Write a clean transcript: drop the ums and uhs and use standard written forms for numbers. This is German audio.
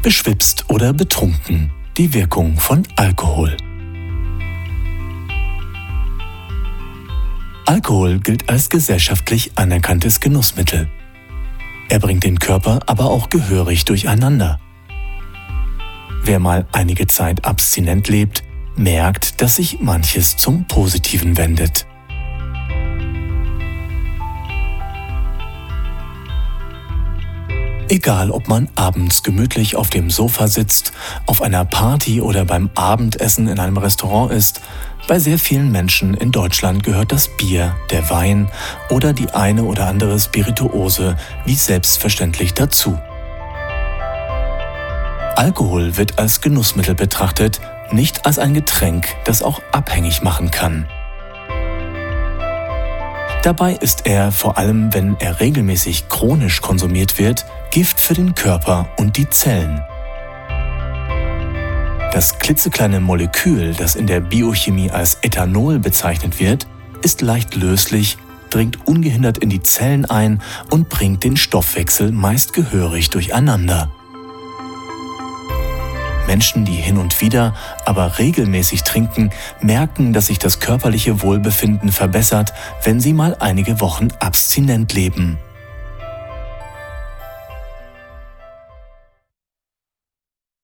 beschwipst oder betrunken. Die Wirkung von Alkohol. Alkohol gilt als gesellschaftlich anerkanntes Genussmittel. Er bringt den Körper aber auch gehörig durcheinander. Wer mal einige Zeit abstinent lebt, merkt, dass sich manches zum Positiven wendet. Egal, ob man abends gemütlich auf dem Sofa sitzt, auf einer Party oder beim Abendessen in einem Restaurant ist, bei sehr vielen Menschen in Deutschland gehört das Bier, der Wein oder die eine oder andere Spirituose wie selbstverständlich dazu. Alkohol wird als Genussmittel betrachtet, nicht als ein Getränk, das auch abhängig machen kann. Dabei ist er, vor allem wenn er regelmäßig chronisch konsumiert wird, Gift für den Körper und die Zellen. Das klitzekleine Molekül, das in der Biochemie als Ethanol bezeichnet wird, ist leicht löslich, dringt ungehindert in die Zellen ein und bringt den Stoffwechsel meist gehörig durcheinander. Menschen, die hin und wieder, aber regelmäßig trinken, merken, dass sich das körperliche Wohlbefinden verbessert, wenn sie mal einige Wochen abstinent leben.